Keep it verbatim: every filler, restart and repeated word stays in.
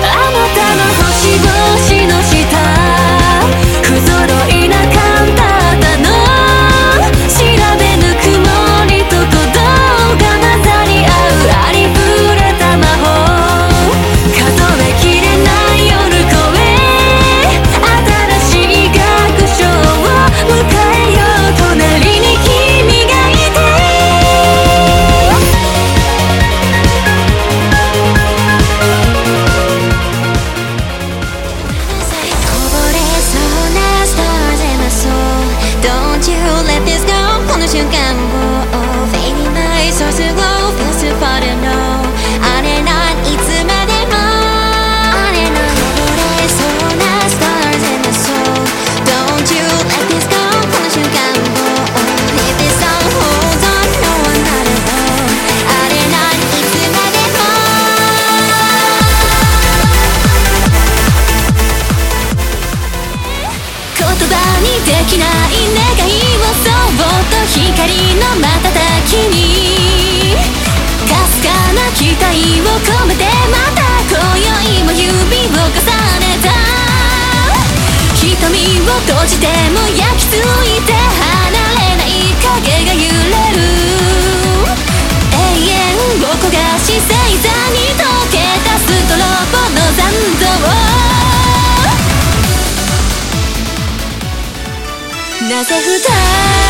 できない願いをそっと光の瞬きにかすかな期待を込めてまた今宵も指を重ねた瞳を閉じても焼き付いて離れない影が揺れる永遠を焦がし星座に溶けたストロボの残像なぜ二人